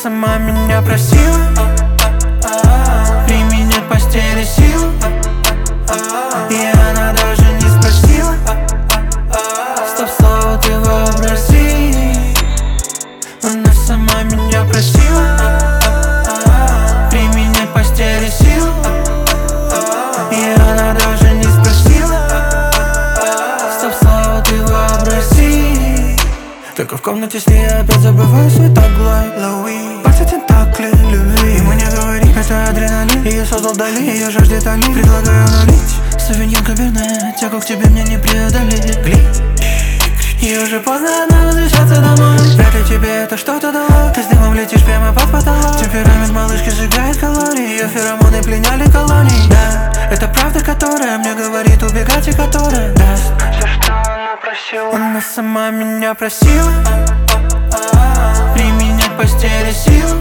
сама меня просила применять в постели силу, и она даже не спросила. Стоп-слово ты вообрази. Она сама меня просила применять в постели силу, и она даже не спросила. Стоп-слово ты вообрази. Только в комнате с ней я опять забываю свой таглай. Пальцы тентакли любви, ему не говори, это адреналин. Ее создал Дали, ее жаждет Али. Предлагаю налить савиньон каберне, тягу к тебе мне не преодолеть. И уже поздно, надо возвращаться домой. Вряд ли тебе это что-то дало. Ты с дымом летишь прямо под потолок. Темперамент малышки сжигает калории, ее феромоны пленяли колонии. Да, это правда, которая мне говорит убегать, и которая даст все, что она просила. Она сама меня просила применять в постели силу,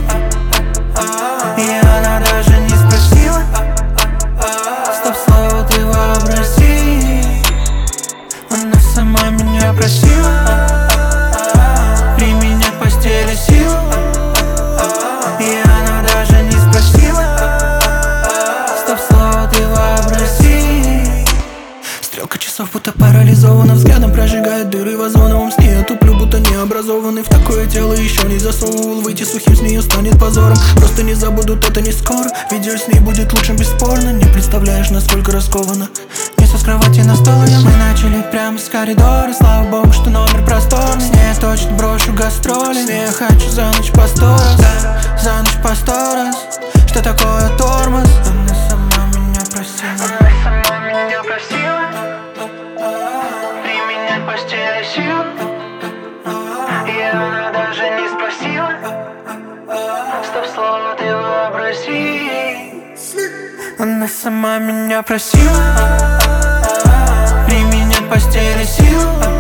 и она даже не спросила. Стоп-слово ты вообрази. Она сама меня просила применять в постели силу, и она даже не спросила. Стоп-слово ты вообрази. Стрелка часов будто парализована, взглядом прожигает дыры в озоновом сне. Я туплю, будто необразованный, в такое тело еще не засовывал. Выйти сухим с нее станет позором. Просто не забудут это не скоро. Видео с ней будет лучшим бесспорно. Не представляешь, насколько раскованно. Несу с кровати на стол, и мы начали прямо с коридора. Слава богу, что номер просторный. С ней я точно брошу гастроли. С ней я хочу за ночь по 100 раз, да, за ночь по 100 раз. Что такое тормоз? Она сама меня просила. Она сама меня просила применять в постели силу, и она даже не спросила. Стоп-слово ты вообрази. Она сама меня просила применять в постели силу,